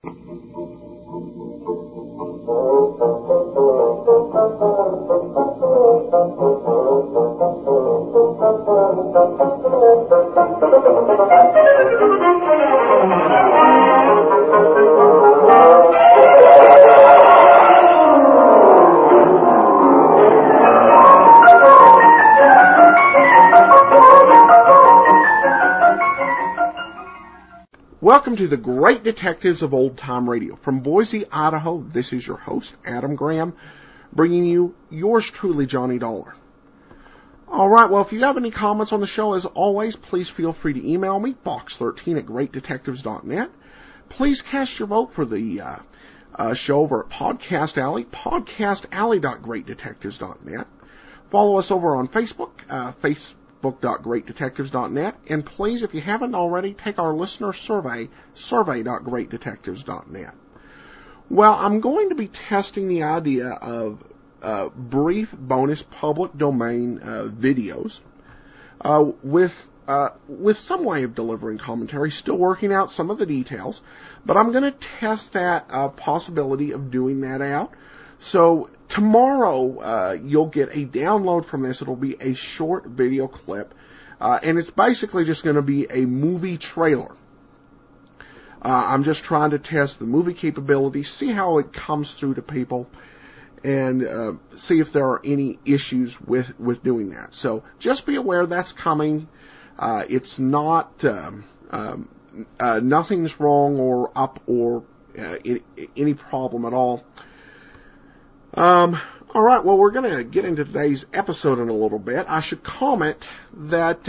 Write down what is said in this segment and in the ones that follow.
Welcome to the Great Detectives of Old Time Radio. From Boise, Idaho, this is your host, Adam Graham, bringing you yours truly, Johnny Dollar. All right, well, if you have any comments on the show, as always, please feel free to email me, box13@greatdetectives.net. Please cast your vote for the show over at Podcast Alley, podcastalley.greatdetectives.net. Follow us over on Facebook, facebook.greatdetectives.net, and please, if you haven't already, take our listener survey, survey.greatdetectives.net. Well, I'm going to be testing the idea of brief bonus public domain videos with some way of delivering commentary. Still working out some of the details, but I'm going to test that possibility of doing that out. So tomorrow you'll get a download from this. It'll be a short video clip, and it's basically just going to be a movie trailer. I'm just trying to test the movie capabilities, see how it comes through to people, and see if there are any issues with doing that. So just be aware that's coming. It's not nothing's wrong or up or any problem at all. All right, well, we're going to get into today's episode in a little bit. I should comment that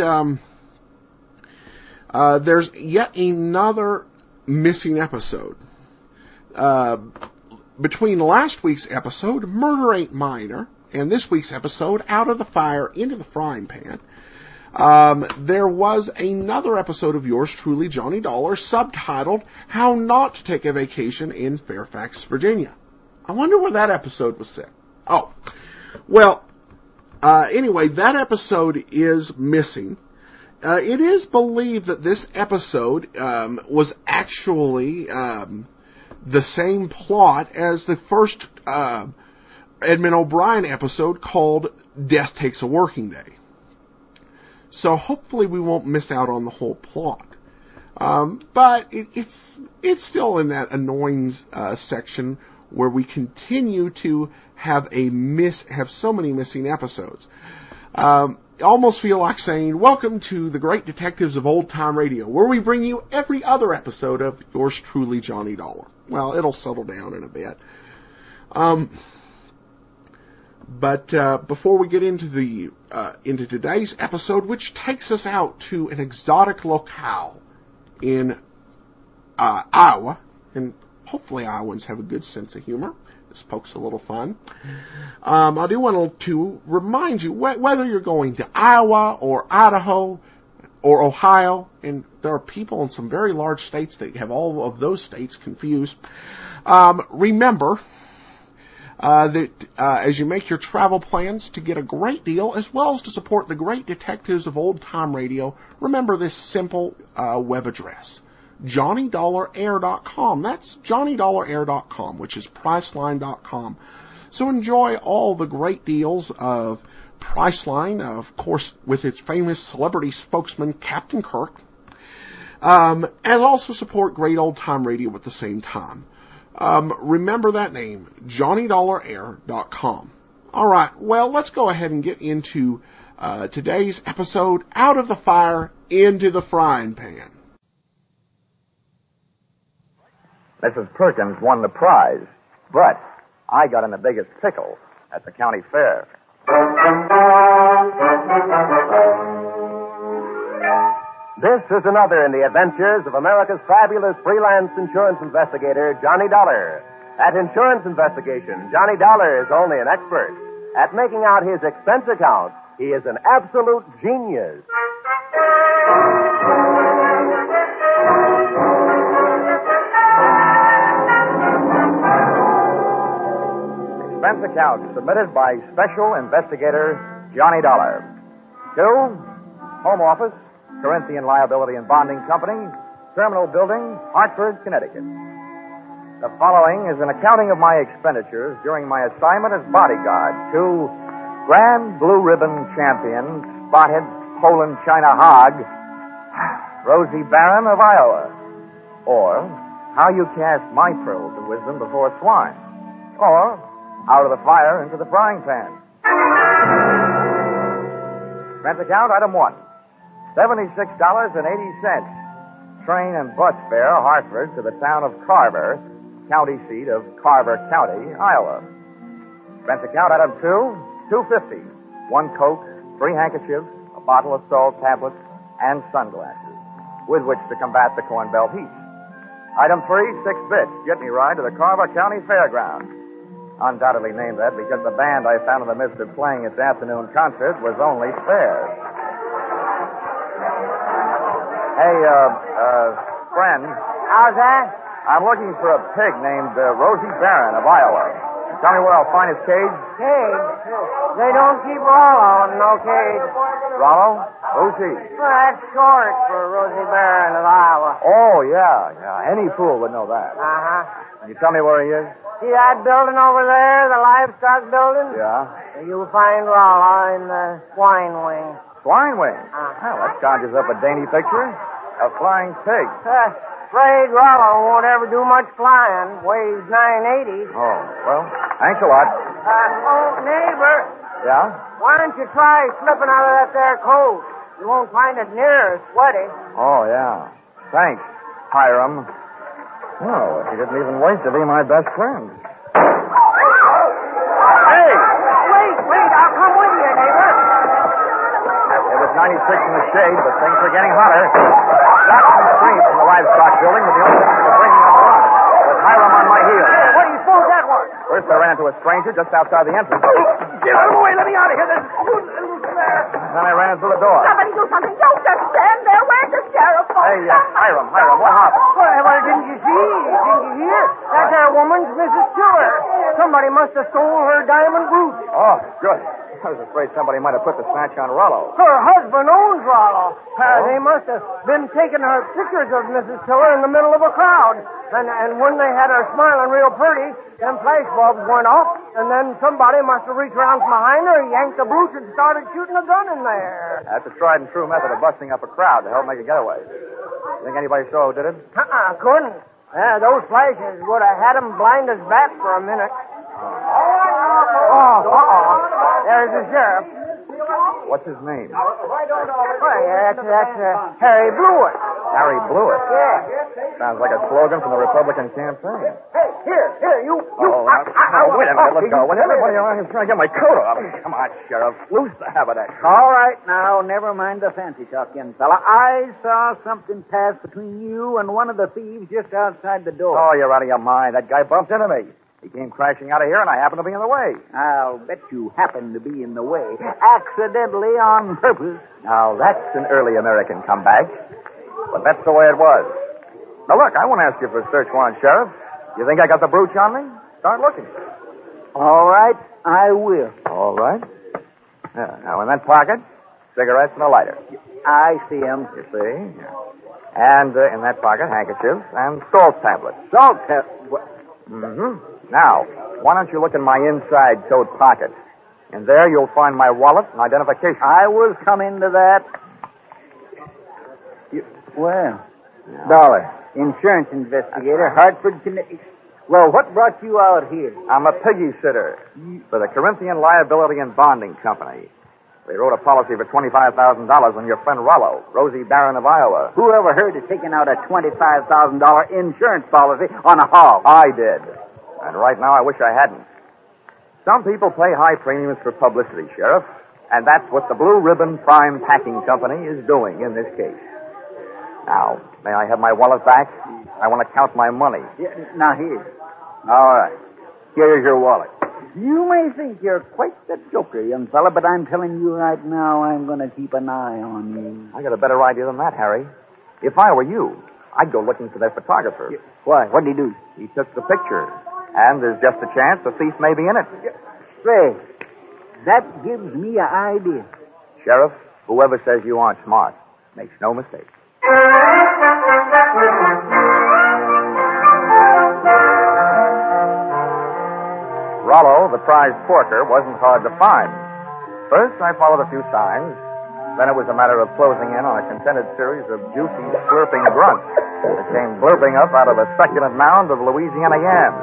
there's yet another missing episode. Between last week's episode, Murder Ain't Minor, and this week's episode, Out of the Fire, Into the Frying Pan, there was another episode of yours truly, Johnny Dollar, subtitled, How Not to Take a Vacation in Fairfax, Virginia. I wonder where that episode was set. Oh, well, anyway, that episode is missing. It is believed that this episode was actually the same plot as the first Edmund O'Brien episode called Death Takes a Working Day. So hopefully we won't miss out on the whole plot. But it's still in that annoying section where we continue to have so many missing episodes. I almost feel like saying, welcome to the Great Detectives of Old Time Radio, where we bring you every other episode of yours truly, Johnny Dollar. Well, it'll settle down in a bit. But before we get into today's episode, which takes us out to an exotic locale in Iowa, and hopefully Iowans have a good sense of humor. This poke's a little fun. I do want to remind you, whether you're going to Iowa or Idaho or Ohio, and there are people in some very large states that have all of those states confused, remember that as you make your travel plans to get a great deal, as well as to support the Great Detectives of Old Time Radio, remember this simple web address. JohnnyDollarAir.com. That's JohnnyDollarAir.com, which is Priceline.com. So enjoy all the great deals of Priceline, of course, with its famous celebrity spokesman, Captain Kirk, and also support Great Old Time Radio at the same time. Remember that name, JohnnyDollarAir.com. All right, well, let's go ahead and get into today's episode, Out of the Fire, Into the Frying Pan. Mrs. Perkins won the prize, but I got in the biggest pickle at the county fair. This is another in the adventures of America's fabulous freelance insurance investigator, Johnny Dollar. At insurance investigation, Johnny Dollar is only an expert. At making out his expense account, he is an absolute genius. Expense account submitted by Special Investigator Johnny Dollar. To Home Office, Corinthian Liability and Bonding Company, Terminal Building, Hartford, Connecticut. The following is an accounting of my expenditures during my assignment as bodyguard to Grand Blue Ribbon Champion, Spotted Poland China Hog, Rosie Barron of Iowa. Or, how you cast my pearls of wisdom before swine. Or, out of the fire into the frying pan. Expense account, item 1. $76.80. Train and bus fare, Hartford to the town of Carver, county seat of Carver County, Iowa. Expense account, item 2. $2.50. 1 Coke, 3 handkerchiefs, a bottle of salt tablets, and sunglasses, with which to combat the Corn Belt heat. Item 3, 6 bits. Get me ride to the Carver County Fairgrounds. Undoubtedly named that because the band I found in the midst of playing its afternoon concert was only spares. Hey, friend. How's that? I'm looking for a pig named Rosie Barron of Iowa. Tell me where I'll find his cage. Cage? They don't keep Rollo in no cage. Rollo? Who's he? Well, that's short for Rosie Barron of Iowa. Oh, yeah. Any fool would know that. Uh-huh. Can you tell me where he is? See that building over there, the livestock building? Yeah. You'll find Rollo in the swine wing. Swine wing? Well, that conjures up a dainty picture. A flying pig. Afraid Rollo won't ever do much flying. Weighs 980. Oh, well, thanks a lot. Neighbor. Yeah? Why don't you try slipping out of that there coat? You won't find it near as sweaty. Oh, yeah. Thanks, Hiram. Oh, he didn't even wait to be my best friend. Hey! Wait, I'll come with you, neighbor. It was 96 in the shade, but things were getting hotter. Shots and screams from the livestock building were the only thing that could bring me on the run. With Hiram on my heels. What do you suppose that was? First, I ran into a stranger just outside the entrance. Get out of the way. Let me out of here. Then I ran through the door. Somebody do something. Don't just stand there. Where's the sheriff? Hey, Hiram, what happened? Well, didn't you see? Didn't you hear? That there woman's Mrs. Tiller. Somebody must have stole her diamond brooch. Oh, good. I was afraid somebody might have put the snatch on Rollo. Her husband owns Rollo. They must have been taking her pictures of Mrs. Tiller in the middle of a crowd. And when they had her smiling real pretty, them flash bulbs went off, and then somebody must have reached around from behind her, yanked the brooch, and started shooting a gun in there. That's a tried and true method of busting up a crowd to help make a getaway. Think anybody saw who did it? Couldn't. Those flashes would have had them blind as bats for a minute. There's the sheriff. What's his name? That's Harry Blewett. Harry Blewett? Yeah. Sounds like a slogan from the Republican campaign. Hey, here, you. Wait a minute, let's go. When everybody around here's trying to get my coat off. Come on, Sheriff. Loose the haberdash. All right, now, never mind the fancy talk, young fella. I saw something pass between you and one of the thieves just outside the door. Oh, you're out of your mind. That guy bumped into me. He came crashing out of here, and I happened to be in the way. I'll bet you happened to be in the way. Accidentally, on purpose. Now, that's an early American comeback. But that's the way it was. Now, look, I won't ask you for a search warrant, Sheriff. You think I got the brooch on me? Start looking. All right, I will. All right. Yeah, now, in that pocket, cigarettes and a lighter. I see 'em. You see? Yeah. And in that pocket, handkerchiefs and salt tablets. Salt tablets? Mm-hmm. Now, why don't you look in my inside coat pocket? In there, you'll find my wallet and identification. I was coming to that. Well, Dollar, insurance investigator, Hartford, Connecticut. Well, what brought you out here? I'm a piggy sitter for the Corinthian Liability and Bonding Company. They wrote a policy for $25,000 on your friend Rollo, Rosie Barron of Iowa. Who ever heard of taking out a $25,000 insurance policy on a hog? I did. And right now I wish I hadn't. Some people pay high premiums for publicity, Sheriff. And that's what the Blue Ribbon Prime Packing Company is doing in this case. Now, may I have my wallet back? I want to count my money. Yeah, now, here. All right. Here's your wallet. You may think you're quite the joker, young fella, but I'm telling you right now, I'm going to keep an eye on you. I got a better idea than that, Harry. If I were you, I'd go looking for that photographer. Why? What'd he do? He took the picture. And there's just a chance the thief may be in it. Say, that gives me an idea. Sheriff, whoever says you aren't smart makes no mistake. Rollo, the prize porker, wasn't hard to find. First, I followed a few signs. Then it was a matter of closing in on a contented series of juicy, slurping grunts that came blurping up out of a succulent mound of Louisiana yams.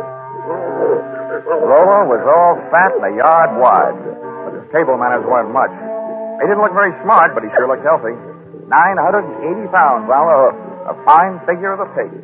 Rollo was all fat and a yard wide, but his table manners weren't much. He didn't look very smart, but he sure looked healthy. 980 pounds on the hoof. A fine figure of a pig.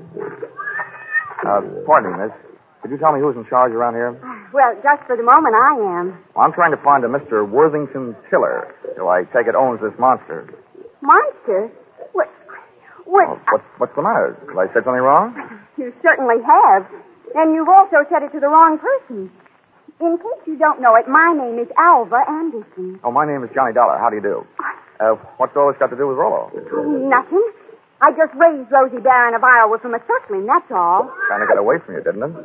Pardon me, miss. Could you tell me who's in charge around here? Well, just for the moment, I am. Well, I'm trying to find a Mr. Worthington Tiller, who I take it owns this monster. Monster? What? Oh, what's the matter? Have I said something wrong? You certainly have. And you've also said it to the wrong person. In case you don't know it, my name is Alva Anderson. Oh, my name is Johnny Dollar. How do you do? What's all this got to do with Rollo? Nothing. I just raised Rosie Barron of Iowa from a suckling, that's all. Trying to get away from you, didn't it?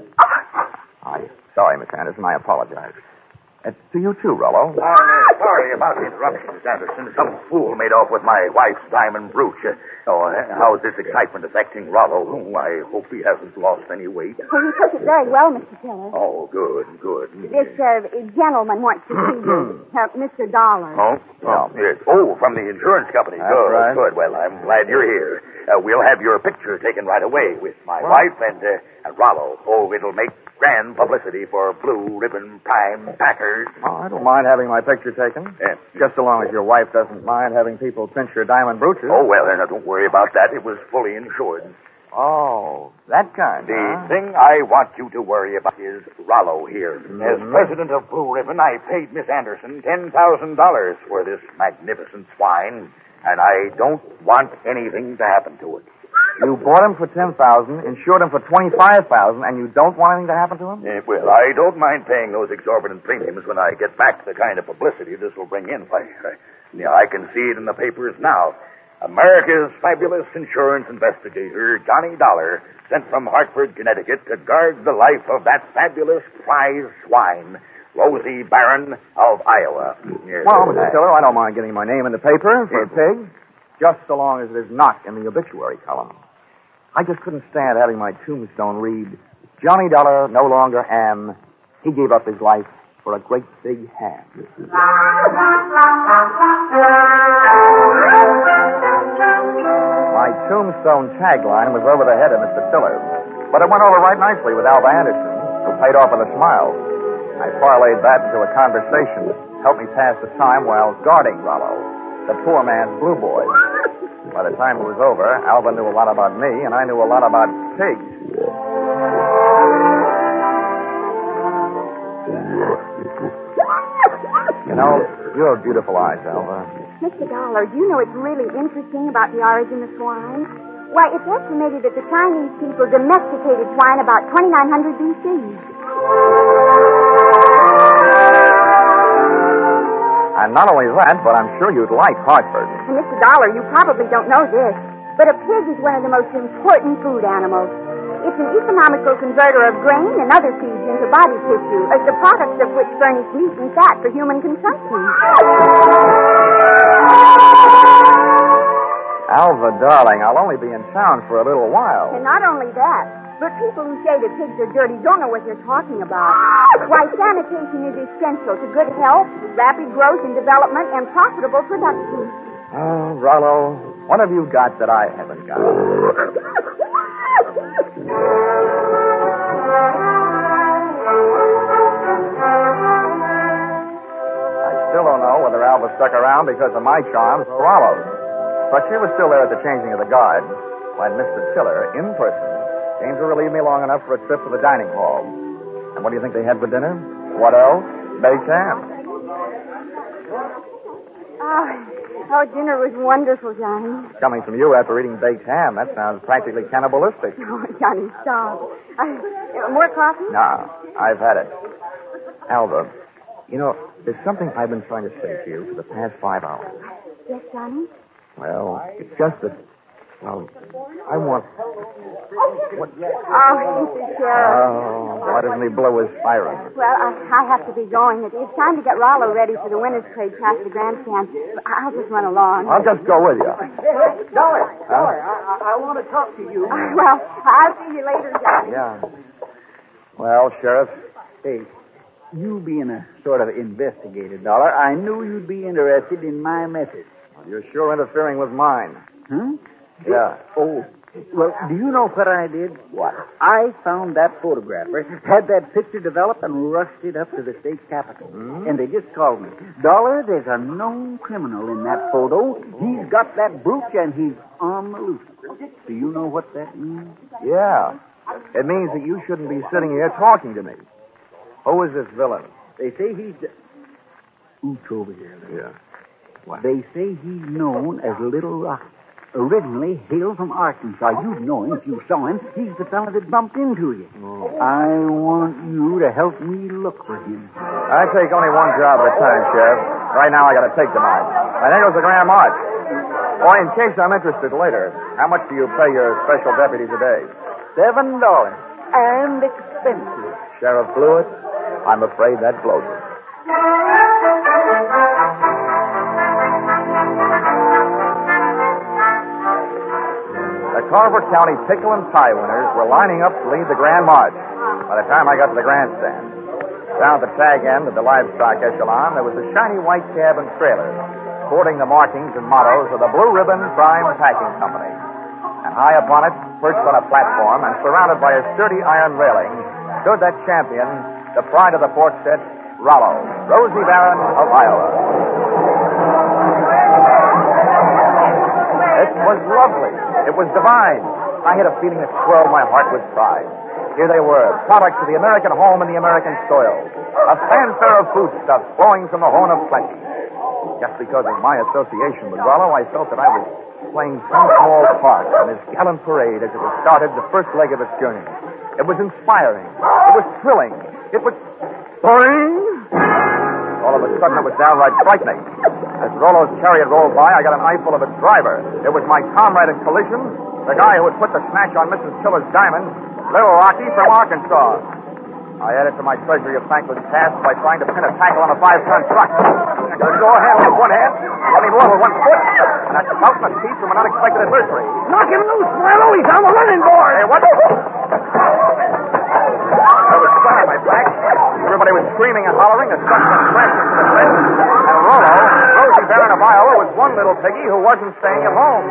I'm sorry, Miss Anderson. I apologize. To you, too, Rollo. Sorry about the interruption, Miss Anderson. Some fool made off with my wife's diamond brooch. How's this excitement affecting Rollo? I hope he hasn't lost any weight. Well, he took it very well, Mr. Tiller. Oh, good. This gentleman wants to see you, Mr. Dollar. Oh, yes. Oh, from the insurance company. That's Good, right. Good. Well, I'm glad you're here. We'll have your picture taken right away with my wife and Rollo. Oh, it'll make grand publicity for Blue Ribbon Prime Packers. Oh, I don't mind having my picture taken. Yeah. Just so long as your wife doesn't mind having people pinch your diamond brooches. Oh, well, then don't worry about that. It was fully insured. Oh, that kind, The thing I want you to worry about is Rollo here. As president of Blue Ribbon, I paid Miss Anderson $10,000 for this magnificent swine, and I don't want anything to happen to it. You bought him for $10,000, insured him for $25,000, and you don't want anything to happen to him? Well, I don't mind paying those exorbitant premiums when I get back the kind of publicity this will bring in. I can see it in the papers now. America's fabulous insurance investigator, Johnny Dollar, sent from Hartford, Connecticut, to guard the life of that fabulous prize swine, Rosie Barron of Iowa. Yes, Well, Mr. Tiller, I don't mind getting my name in the paper for a pig, just so long as it is not in the obituary column. I just couldn't stand having my tombstone read, Johnny Dollar no longer am. He gave up his life for a great big ham. My tombstone tagline was over the head of Mr. Tiller, but it went over right nicely with Alva Anderson, who paid off with a smile. I parlayed that into a conversation that helped me pass the time while guarding Rollo, the poor man's blue boy. By the time it was over, Alva knew a lot about me, and I knew a lot about pigs. You know, you have beautiful eyes, Alva. Mr. Dollar, do you know it's really interesting about the origin of swine? Why, it's estimated that the Chinese people domesticated swine about 2900 B.C. And not only that, but I'm sure you'd like Hartford. And Mr. Dollar, you probably don't know this, but a pig is one of the most important food animals. It's an economical converter of grain and other feeds into body tissue, as the products of which furnish meat and fat for human consumption. Alva, darling, I'll only be in town for a little while. And not only that, but people who say that pigs are dirty don't know what they're talking about. Why, sanitation is essential to good health, rapid growth and development, and profitable production. Oh, Rollo, what have you got that I haven't got? I still don't know whether Alva stuck around because of my charms or Rollo's. But she was still there at the changing of the guard when Mr. Tiller, in person, came to relieve me long enough for a trip to the dining hall. And what do you think they had for dinner? What else? Baked ham. Oh, dinner was wonderful, Johnny. Coming from you after eating baked ham, that sounds practically cannibalistic. Oh, Johnny, stop. More coffee? No, I've had it. Alva, you know, there's something I've been trying to say to you for the past 5 hours. Yes, Johnny? Well, it's just that, I want... Oh, Mr. Sheriff. Oh, why doesn't he blow his siren? Well, I have to be going. It's time to get Rollo ready for the winner's parade past the grandstand. I'll just run along. I'll just go with you. Dollar, I want to talk to you. Well, I'll see you later, Johnny. Yeah. Well, Sheriff, Hey, you being a sort of investigator, Dollar, I knew you'd be interested in my methods. Well, you're sure interfering with mine. Huh? Yeah. Oh, well, do you know what I did? What? I found that photographer, had that picture developed, and rushed it up to the state capitol. And they just called me. Dollar, there's a known criminal in that photo. He's got that brooch, and he's on the loose. Do you know what that means? Yeah. It means that you shouldn't be sitting here talking to me. Who is this villain? They say he's... Ooch over here. Yeah. What? They say he's known as Little Rocky. Originally hailed from Arkansas. You'd know him if you saw him. He's the fellow that bumped into you. Oh. I want you to help me look for him. I take only one job at a time, Sheriff. Right now I got to take the march. I think it was the Grand March. Oh, in case I'm interested later, how much do you pay your special deputies a day? $7 and expenses. Sheriff Blewett, I'm afraid that blows it. The Carver County Pickle and Pie winners were lining up to lead the Grand March. By the time I got to the grandstand, down at the tag end of the livestock echelon, there was a shiny white cab and trailer, sporting the markings and mottos of the Blue Ribbon Prime Packing Company. And high upon it, perched on a platform and surrounded by a sturdy iron railing, stood that champion, the pride of the Portstead, Rollo, Rosie Barron of Iowa. It was lovely. It was divine. I had a feeling that swelled my heart with pride. Here they were, products of the American home and the American soil. A fanfare of foodstuffs flowing from the horn of plenty. Just because of my association with Rollo, I felt that I was playing some small part in this gallant parade as it was started the first leg of its journey. It was inspiring. It was thrilling. It was... Boing! All of a sudden, it was downright frightening. As Rollo's chariot rolled by, I got an eyeful of its driver. It was my comrade in collision, the guy who had put the snatch on Mrs. Tiller's diamond, Little Rocky from Arkansas. I added to my treasury of thankless tasks by trying to pin a tackle on a 5-ton truck. I got a door handle with one hand, running low with one foot, and I felt my teeth from an unexpected adversary. Knock him loose, Rollo. He's on the running board. Hey, what? I was flat on my back. Everybody was screaming and hollering. The truck went crashing to the grid. And Rollo, Rosie Barron of Iowa, was one little piggy who wasn't staying at home.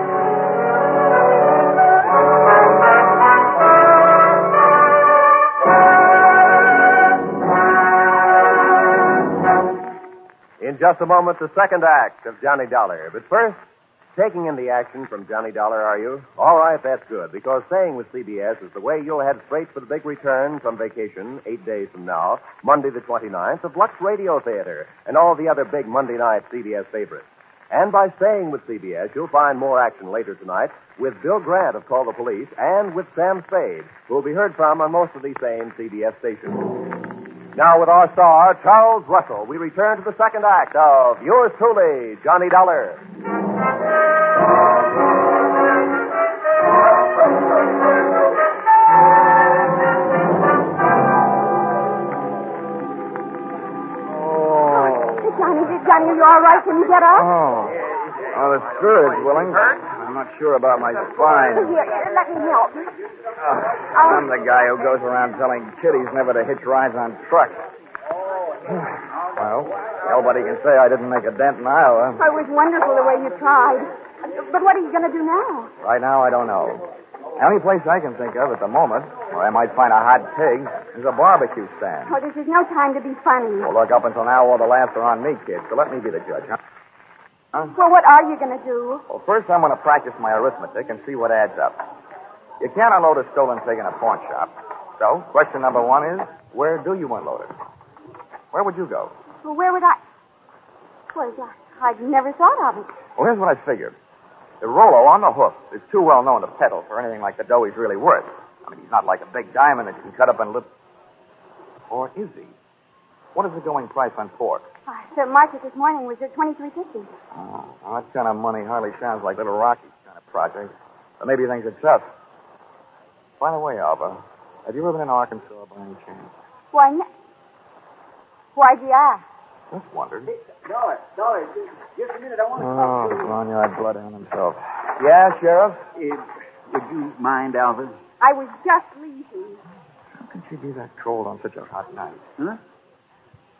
In just a moment, the second act of Johnny Dollar. But first, taking in the action from Johnny Dollar, are you? All right, that's good, because staying with CBS is the way you'll head straight for the big return from vacation 8 days from now, Monday the 29th, of Lux Radio Theater and all the other big Monday night CBS favorites. And by staying with CBS, you'll find more action later tonight with Bill Grant of Call the Police and with Sam Spade, who will be heard from on most of these same CBS stations. Now, with our star, Charles Russell, we return to the second act of yours truly, Johnny Dollar. Johnny, are you all right? Can you get up? Oh, the spirit's willing. I'm not sure about my spine. Here, let me help. I'm the guy who goes around telling kiddies never to hitch rides on trucks. Well, nobody can say I didn't make a dent in Iowa. It was wonderful the way you tried. But what are you going to do now? Right now, I don't know. The only place I can think of at the moment where I might find a hot pig is a barbecue stand. Oh, this is no time to be funny. Well, look, up until now, all the laughs are on me, kid, so let me be the judge, huh? Well, what are you going to do? Well, first I'm going to practice my arithmetic and see what adds up. You can't unload a stolen pig in a pawn shop. So, question number one is, where do you unload it? Where would you go? Well, where would I... Well, I'd never thought of it. Well, here's what I figured. The Rollo on the hoof is too well known to peddle for anything like the dough he's really worth. I mean, he's not like a big diamond that you can cut up and Or is he? What is the going price on pork? The market this morning was at $23.50. Oh, well, that kind of money hardly sounds like Little Rocky's kind of project. But maybe he thinks it's tough. By the way, Alva, have you ever been in Arkansas by any chance? Why'd you ask? Just wondered. Dollar, just a minute. I want to Oh, barnyard bloodhound himself. Yeah, Sheriff? Would you mind, Alvin? I was just leaving. How could she be that cold on such a hot night? Huh?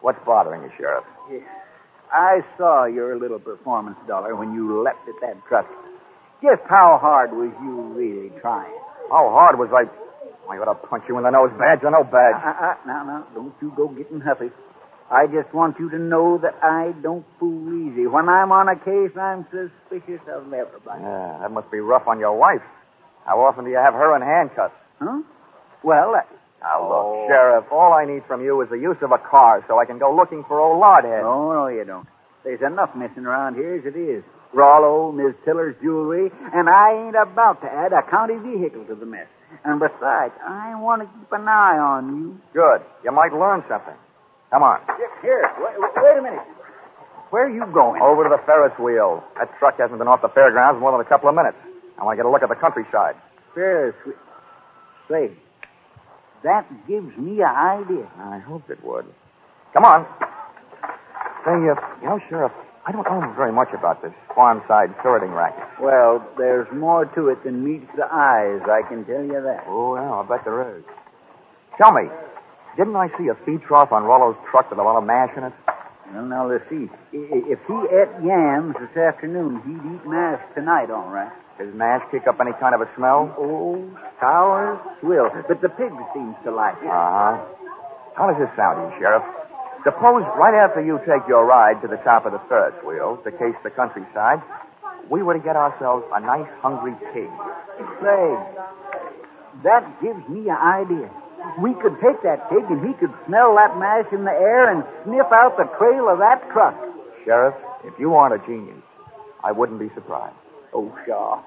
What's bothering you, Sheriff? I saw your little performance, Dollar, when you leapt at that truck. Just how hard was you really trying? How hard was I ought to punch you in the nose, badge or no badge. Now, don't you go getting huffy. I just want you to know that I don't fool easy. When I'm on a case, I'm suspicious of everybody. Yeah, that must be rough on your wife. How often do you have her in handcuffs? Huh? Well, Now, look, Sheriff, all I need from you is the use of a car so I can go looking for old Lardhead. No, you don't. There's enough missing around here as it is. Rollo, Miss Tiller's jewelry, and I ain't about to add a county vehicle to the mess. And besides, I want to keep an eye on you. Good. You might learn something. Come on. Here, wait a minute. Where are you going? Over to the Ferris wheel. That truck hasn't been off the fairgrounds more than a couple of minutes. I want to get a look at the countryside. Ferris wheel. Say, that gives me an idea. I hoped it would. Come on. Say, Sheriff, I don't know very much about this farm-side ferreting racket. Well, there's more to it than meets the eyes, I can tell you that. Oh, yeah, I bet there is. Tell me, didn't I see a feed trough on Rollo's truck with a lot of mash in it? Well, now, let's see. If he ate yams this afternoon, he'd eat mash tonight, all right. Does mash kick up any kind of a smell? Oh, sour swill. But the pig seems to like it. Uh-huh. How does this sound to you, Sheriff? Suppose right after you take your ride to the top of the Ferris wheel to case the countryside, we were to get ourselves a nice hungry pig. Say, that gives me an idea. We could take that pig and he could smell that mash in the air and sniff out the trail of that truck. Sheriff, if you aren't a genius, I wouldn't be surprised. Oh, sure.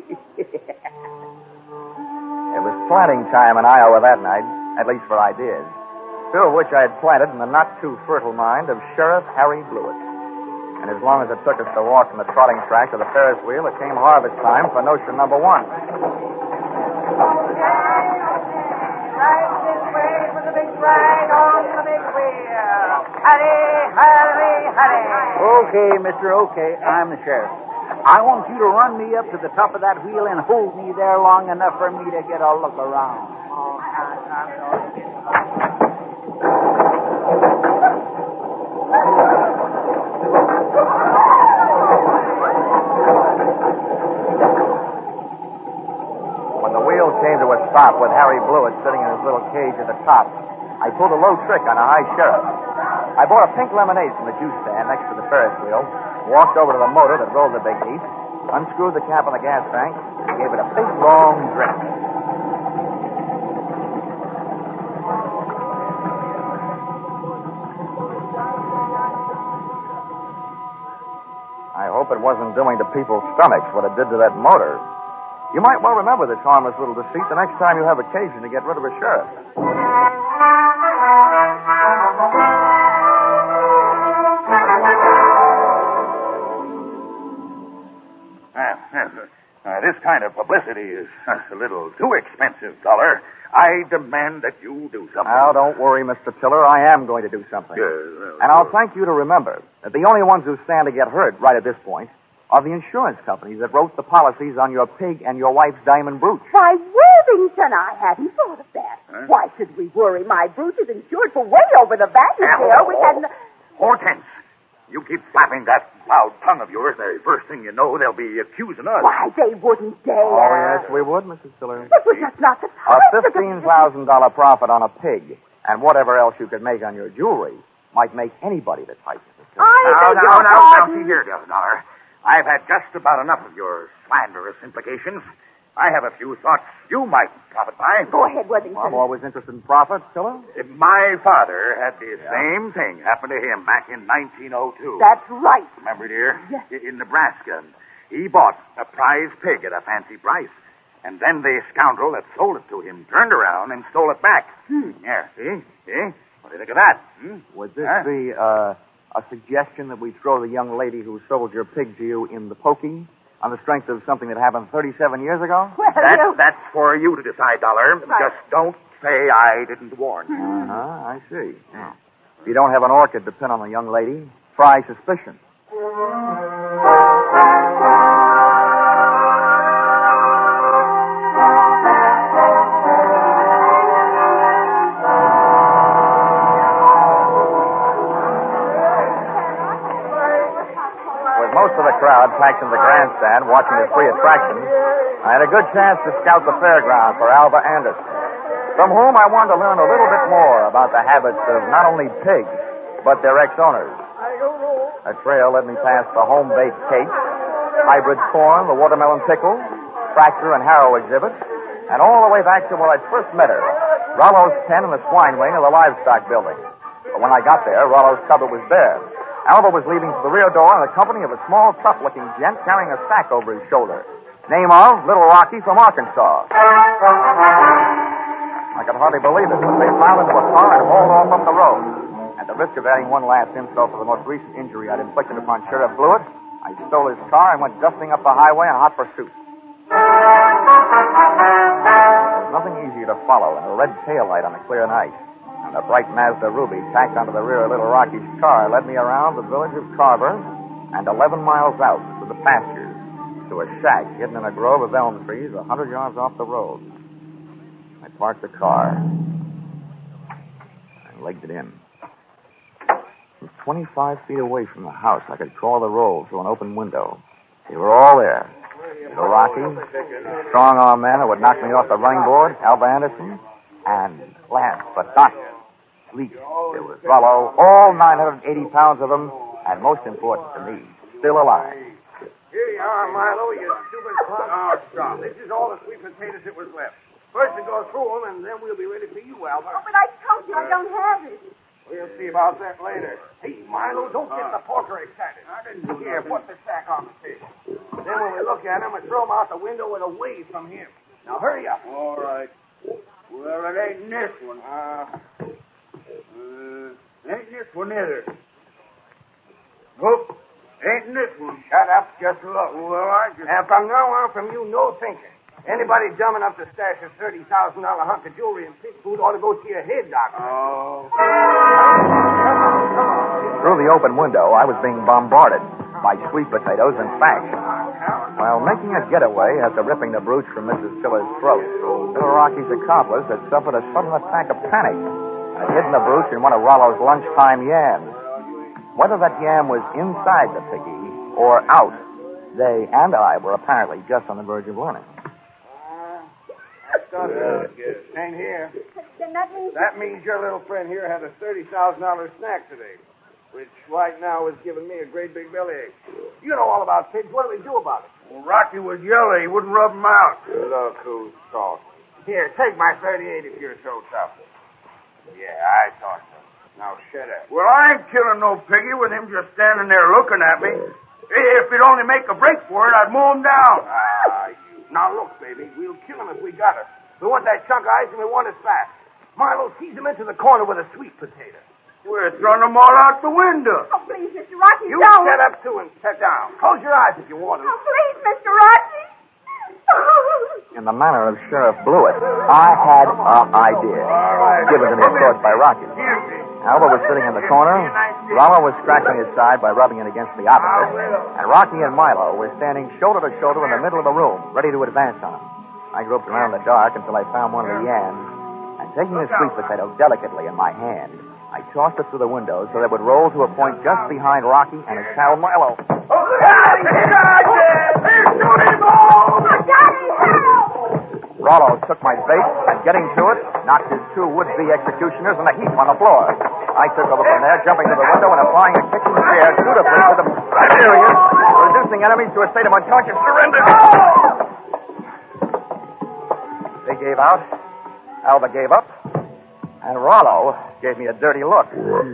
It was planting time in Iowa that night, at least for ideas. Two of which I had planted in the not-too-fertile mind of Sheriff Harry Blewett. And as long as it took us to walk from the trotting track to the Ferris wheel, it came harvest time for notion number one. Right this way for the big ride on the big wheel. Hurry, hurry, hurry. Okay, mister, okay. I'm the sheriff. I want you to run me up to the top of that wheel and hold me there long enough for me to get a look around. When the wheel came to a stop with Harry Blewett sitting in his little cage at the top, I pulled a low trick on a high sheriff. I bought a pink lemonade from the juice stand next to the Ferris wheel, walked over to the motor that rolled the big heap, unscrewed the cap on the gas tank, and gave it a big, long drink. I hope it wasn't doing to people's stomachs what it did to that motor. You might well remember this harmless little deceit the next time you have occasion to get rid of a sheriff. This kind of publicity is a little too expensive, Dollar. I demand that you do something. Now, don't worry, Mr. Tiller. I am going to do something. And I'll thank you to remember that the only ones who stand to get hurt right at this point are the insurance companies that wrote the policies on your pig and your wife's diamond brooch. Why, Worthington, I hadn't thought of that. Huh? Why should we worry? My brooch is insured for way over the value there. We hadn't... Hortense, you keep flapping that loud tongue of yours, the first thing you know, they'll be accusing us. Why, they wouldn't dare. Oh, yes, we would, Mrs. Tiller. It was just not the A time. $15,000 profit on a pig and whatever else you could make on your jewelry might make anybody the type of it. Now, see here, Dollar. I've had just about enough of your slanderous implications. I have a few thoughts you might profit by. Go ahead, Worthington. I'm always interested in profit, Tiller. My father had the same thing happen to him back in 1902. That's right. Remember, dear? Yes. In Nebraska. He bought a prize pig at a fancy price. And then the scoundrel that sold it to him turned around and stole it back. There, see? See? What do you think of that? Would this be a suggestion that we throw the young lady who sold your pig to you in the pokey on the strength of something that happened 37 years ago? Well, That's for you to decide, Dollar. Right. Just don't say I didn't warn you. Uh-huh, I see. Yeah. If you don't have an orchid to pin on the young lady, try suspicion. crowd packed in the grandstand watching the three attractions, I had a good chance to scout the fairground for Alva Anderson, from whom I wanted to learn a little bit more about the habits of not only pigs, but their ex-owners. A trail led me past the home-baked cakes, hybrid corn, the watermelon pickle, tractor and harrow exhibits, and all the way back to where I first met her, Rollo's pen in the swine wing of the livestock building. But when I got there, Rollo's cupboard was bare. Alva was leaving for the rear door in the company of a small, tough-looking gent carrying a sack over his shoulder. Name of Little Rocky from Arkansas. I could hardly believe it when they piled into a car and hauled off up the road. At the risk of adding one last insult for the most recent injury I'd inflicted upon Sheriff Blewett, I stole his car and went dusting up the highway in hot pursuit. There's nothing easier to follow than a red taillight on a clear night. And the bright Mazda Ruby tacked onto the rear of Little Rocky's car led me around the village of Carver and 11 miles out to the pastures to a shack hidden in a grove of elm trees 100 yards off the road. I parked the car and legged it in. From 25 feet away from the house, I could crawl the roll through an open window. They were all there. Little Rocky, a strong-arm man who would knock me off the running board, Alva Anderson, and last but not least, there was Rollo, all 980 pounds of them, and most important to me, still alive. Here you are, Milo, you stupid clown. Oh, stop. This is all the sweet potatoes that was left. First to go through them, and then we'll be ready for you, Alva. Oh, but I told you I don't have it. We'll see about that later. Hey, Milo, don't get the porker excited. Here, put the sack on the table. Then when we look at him, we throw him out the window with a wave from him. Now, hurry up. All right. Well, it ain't this one. Ain't this one either. Nope. Ain't this one. Shut up. Just look. Well, I just... And from now on, from you, no thinking. Anybody dumb enough to stash a $30,000 hunk of jewelry and pig food ought to go see a head doctor. Oh. Through the open window, I was being bombarded by sweet potatoes and facts. While making a getaway after ripping the brooch from Mrs. Tiller's throat, Little Rocky's accomplice had suffered a sudden attack of panic and had hidden the brooch in one of Rollo's lunchtime yams. Whether that yam was inside the piggy or out, they and I were apparently just on the verge of learning. Ain't here. Then that means your little friend here had a $30,000 snack today, which right now is giving me a great big bellyache. You know all about pigs. What do we do about it? Well, Rocky was yellow. He wouldn't rub him out. Look who's talking. Here, take my 38 if you're so tough. Yeah, I thought so. Now shut up. Well, I ain't killing no piggy with him just standing there looking at me. If he'd only make a break for it, I'd mow him down. Now look, baby, we'll kill him if we got it. We want that chunk of ice and we want it fast. Milo, tease him into the corner with a sweet potato. We're throwing them all out the window. Oh, please, Mr. Rocky, You don't. shut up, too, and sit down. Close your eyes if you want to. Oh, please, Mr. Rocky. In the manner of Sheriff Blewett, I had an idea, given to me, of course, by Rocky. Alva was sitting in the corner, Rollo was scratching his side by rubbing it against the opposite, and Rocky and Milo were standing shoulder to shoulder in the middle of the room, ready to advance on him. I groped around in the dark until I found one of the yams, and taking the sweet potato delicately in my hand, I tossed it through the window so that it would roll to a point just behind Rocky and his pal Milo. Rollo took my bait and, getting to it, knocked his two would-be executioners in a heap on the floor. I took over from there, jumping to the window and applying a kitchen chair dutifully to the areas, reducing enemies to a state of unconscious surrender. They gave out, Alva gave up, and Rollo gave me a dirty look.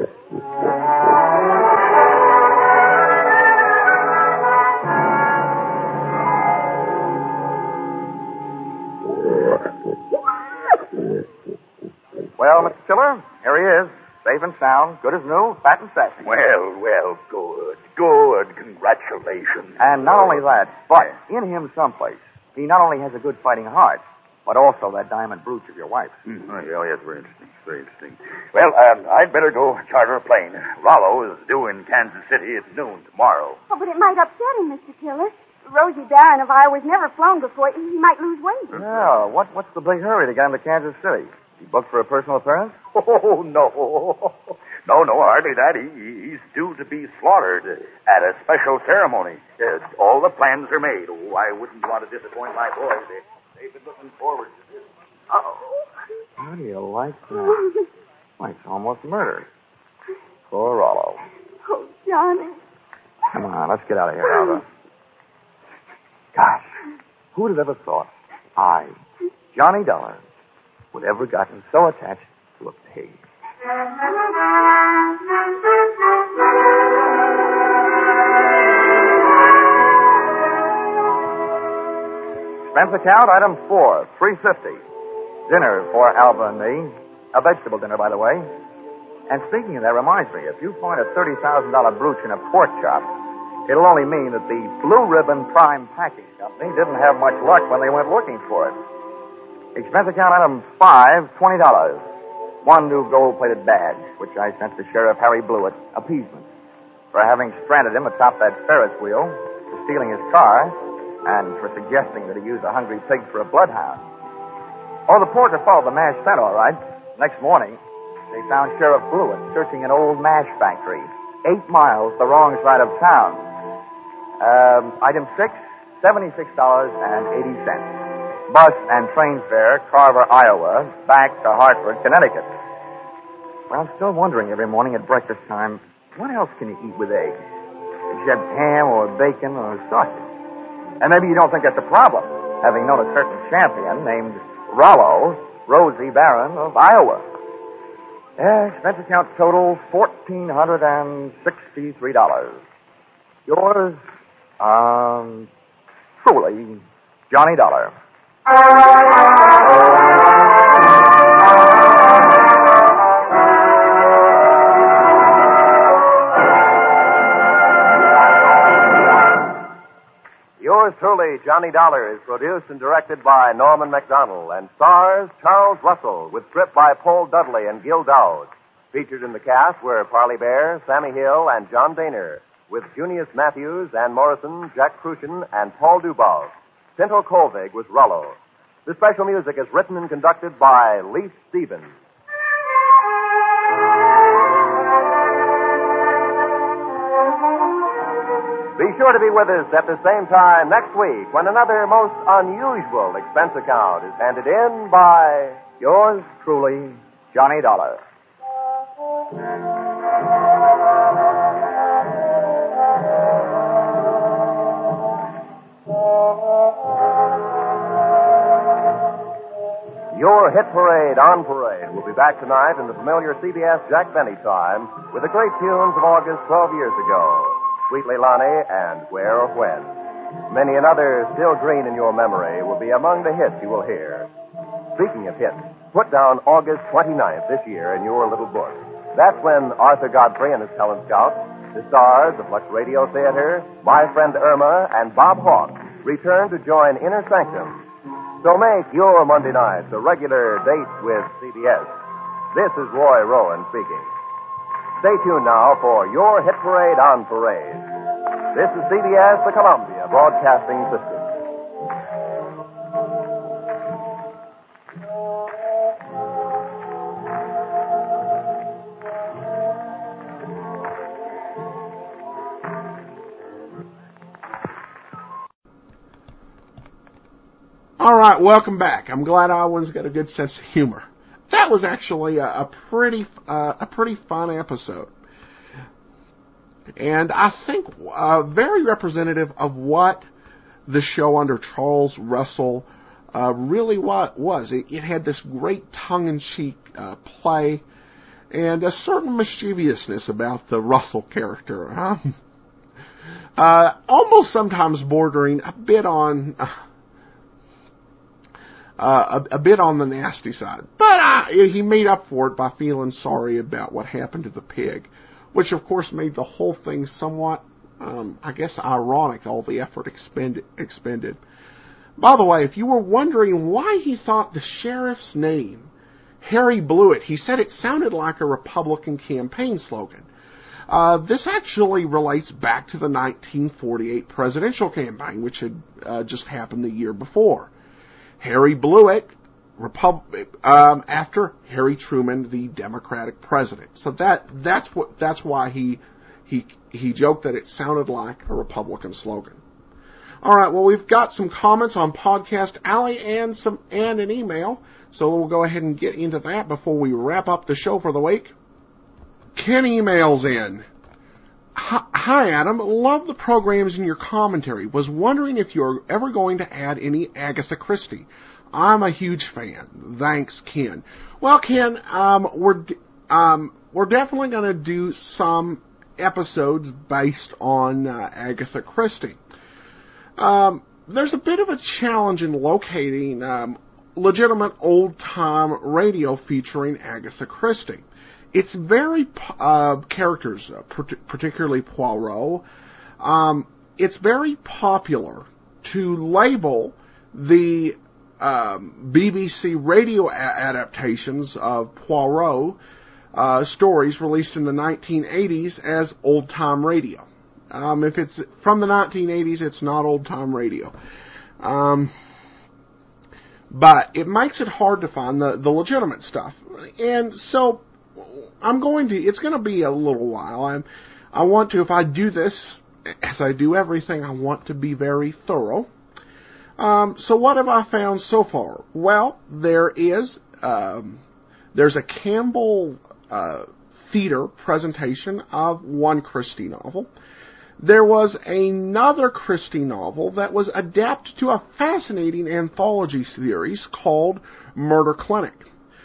Well, Mr. Tiller, here he is, safe and sound, good as new, fat and sassy. Well, good. Congratulations. And not only that, but in him someplace, he not only has a good fighting heart, but also that diamond brooch of your wife's. Well, yes, very interesting. Well, I'd better go charter a plane. Rollo is due in Kansas City at noon tomorrow. Oh, but it might upset him, Mr. Tiller. Rosie Barron of I was never flown before. He might lose weight. Yeah, what's the big hurry to get him to Kansas City? You booked for a personal appearance? Oh, no. No, hardly that. He's due to be slaughtered at a special ceremony. All the plans are made. Oh, I wouldn't want to disappoint my boys. They've been looking forward to this. Oh. How do you like that? Why, it's almost murder. Poor Rollo. Oh, Johnny. Come on, let's get out of here, Alva. Gosh, who'd have ever thought I, Johnny Dollar, would ever gotten so attached to a pig? Expense account, item 4, $3.50. Dinner for Alva and me. A vegetable dinner, by the way. And speaking of that, reminds me, if you find a $30,000 brooch in a pork chop, it'll only mean that the Blue Ribbon Prime Packing Company didn't have much luck when they went looking for it. Expense account item 5, $20. One new gold-plated badge, which I sent to Sheriff Harry Blewett, appeasement, for having stranded him atop that Ferris wheel, for stealing his car, and for suggesting that he use a hungry pig for a bloodhound. Oh, the porter followed the mash scent, all right. Next morning, they found Sheriff Blewett searching an old mash factory, 8 miles the wrong side of town. Item 6, $76.80. Bus and train fare, Carver, Iowa, back to Hartford, Connecticut. Well, I'm still wondering every morning at breakfast time, what else can you eat with eggs? Except ham or bacon or sausage. And maybe you don't think that's a problem, having known a certain champion named Rollo, Rosie Barron of Iowa. Expense account total, $1,463. Yours, truly, Johnny Dollar. Yours truly, Johnny Dollar, is produced and directed by Norman MacDonald and stars Charles Russell with script by Paul Dudley and Gil Dowd. Featured in the cast were Parley Bear, Sammy Hill, and John Daner, with Junius Matthews, Ann Morrison, Jack Crucian, and Paul Dubov. Pinto Colvig was Rollo. The special music is written and conducted by Leif Stevens. Be sure to be with us at the same time next week when another most unusual expense account is handed in by Yours truly, Johnny Dollar. Your Hit Parade on Parade will be back tonight in the familiar CBS Jack Benny time with the great tunes of August 12 years ago, Sweet Leilani and Where or When. Many another still green in your memory will be among the hits you will hear. Speaking of hits, put down August 29th this year in your little book. That's when Arthur Godfrey and his talent scouts, the stars of Lux Radio Theater, My Friend Irma, and Bob Hawke return to join Inner Sanctum. So make your Monday nights a regular date with CBS. This is Roy Rowan speaking. Stay tuned now for your Hit Parade on Parade. This is CBS, the Columbia Broadcasting System. All right, welcome back. I'm glad Iowans got a good sense of humor. That was actually a pretty fun episode, and I think very representative of what the show under Charles Russell really was. It had this great tongue-in-cheek play and a certain mischievousness about the Russell character, almost sometimes bordering a bit on. A bit on the nasty side. But he made up for it by feeling sorry about what happened to the pig, which of course made the whole thing somewhat, ironic, all the effort expended. By the way, if you were wondering why he thought the sheriff's name, Harry Blewett, he said it sounded like a Republican campaign slogan. This actually relates back to the 1948 presidential campaign, which had just happened the year before. Harry Blewett after Harry Truman, the Democratic president. So that's why he joked that it sounded like a Republican slogan. All right, well, we've got some comments on Podcast Alley and an email, so we'll go ahead and get into that before we wrap up the show for the week. Ken emails in. Hi, Adam. Love the programs and your commentary. Was wondering if you're ever going to add any Agatha Christie. I'm a huge fan. Thanks, Ken. Well, Ken, we're definitely going to do some episodes based on Agatha Christie. There's a bit of a challenge in locating legitimate old-time radio featuring Agatha Christie. It's very characters, particularly Poirot. It's very popular to label the BBC radio adaptations of Poirot stories released in the 1980s as old-time radio. If it's from the 1980s, it's not old-time radio. But it makes it hard to find the legitimate stuff. And so it's going to be a little while. I want to, if I do this, as I do everything, I want to be very thorough. So what have I found so far? Well, there's a Campbell Theater presentation of one Christie novel. There was another Christie novel that was adapted to a fascinating anthology series called Murder Clinic.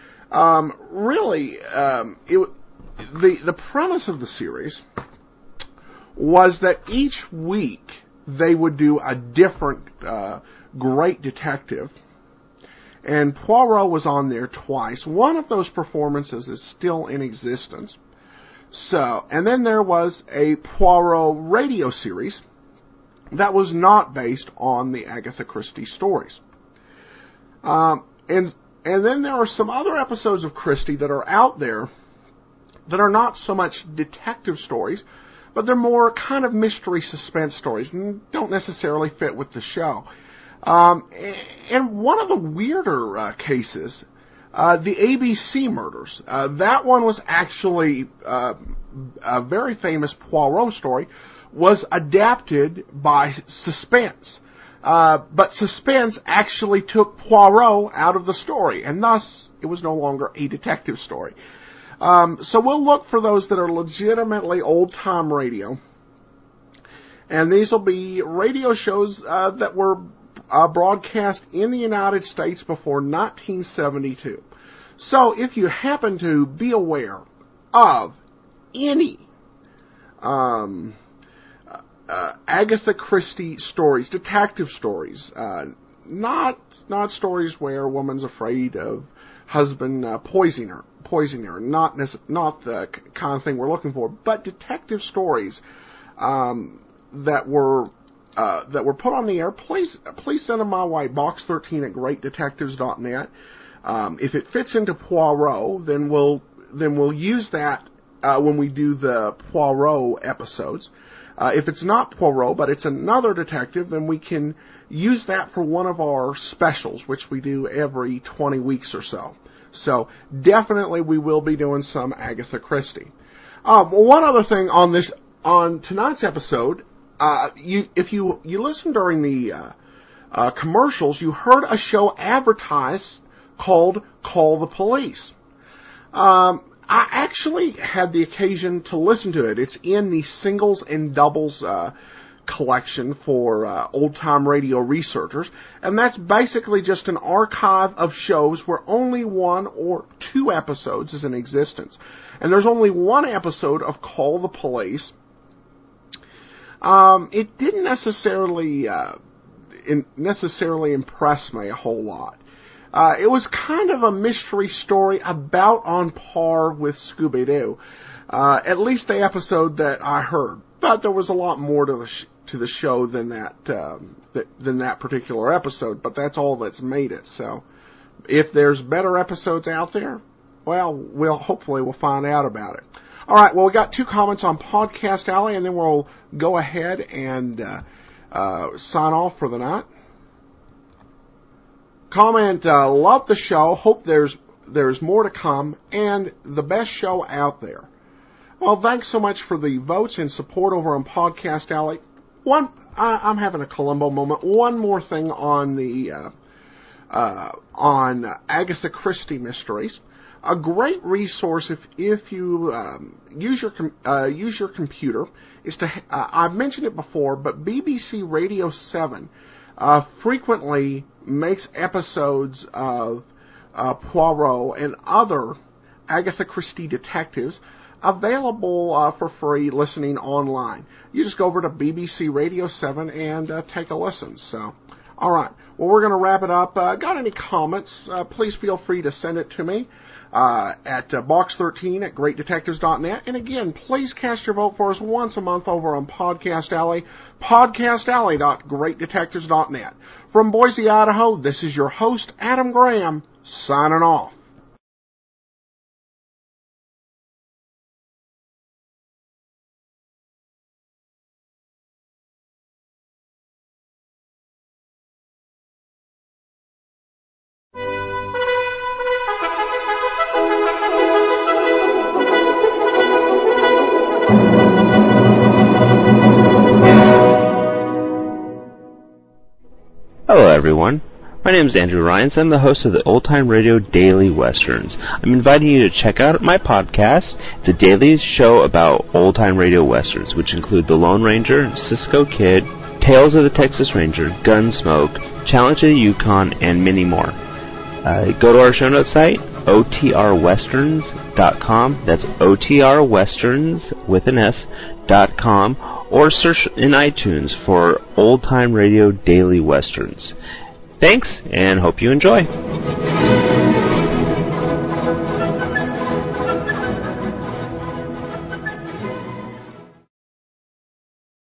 The premise of the series was that each week they would do a different great detective, and Poirot was on there twice. One of those performances is still in existence. And then there was a Poirot radio series that was not based on the Agatha Christie stories. And then there are some other episodes of Christie that are out there that are not so much detective stories, but they're more kind of mystery suspense stories and don't necessarily fit with the show. And one of the weirder cases, the ABC murders, that one was actually a very famous Poirot story, was adapted by Suspense. But Suspense actually took Poirot out of the story, and thus it was no longer a detective story. So we'll look for those that are legitimately old-time radio. And these will be radio shows that were broadcast in the United States before 1972. So if you happen to be aware of any Agatha Christie stories, detective stories, not stories where a woman's afraid of husband poisoning her, not the kind of thing we're looking for, but detective stories that were put on the air, please send them my way, box13@greatdetectives.net. If it fits into Poirot, then we'll use that when we do the Poirot episodes. If it's not Poirot, but it's another detective, then we can use that for one of our specials, which we do every 20 weeks or so. So definitely we will be doing some Agatha Christie. One other thing on tonight's episode, if you listened during the commercials, you heard a show advertised called Call the Police. I actually had the occasion to listen to it. It's in the singles and doubles collection for old-time radio researchers, and that's basically just an archive of shows where only one or two episodes is in existence. And there's only one episode of Call the Police. It didn't necessarily impress me a whole lot. It was kind of a mystery story about on par with Scooby-Doo, at least the episode that I heard. But there was a lot more to the show than that particular episode. But that's all that's made it. So, if there's better episodes out there, well, hopefully we'll find out about it. All right. Well, we got 2 comments on Podcast Alley, and then we'll go ahead and sign off for the night. Comment, love the show, hope there's more to come, and the best show out there. Well, thanks so much for the votes and support over on Podcast Alley. I'm having a Columbo moment. One more thing on the on Agatha Christie mysteries. A great resource if you use your computer is to I've mentioned it before, but BBC Radio 7 frequently makes episodes of Poirot and other Agatha Christie detectives available for free listening online. You just go over to BBC Radio 7 and take a listen. So, all right. Well, we're going to wrap it up. Got any comments? Please feel free to send it to me at box13@greatdetectives.net. And again, please cast your vote for us once a month over on Podcast Alley, podcastalley.greatdetectives.net. From Boise, Idaho, this is your host, Adam Graham, signing off. Hello, everyone. My name is Andrew Ryan. I'm the host of the Old Time Radio Daily Westerns. I'm inviting you to check out my podcast. It's a daily show about old time radio westerns, which include The Lone Ranger, Cisco Kid, Tales of the Texas Ranger, Gunsmoke, Challenge of the Yukon, and many more. Go to our show notes site, otrwesterns.com. That's otrwesterns with an S.com. Or search in iTunes for Old Time Radio Daily Westerns. Thanks, and hope you enjoy.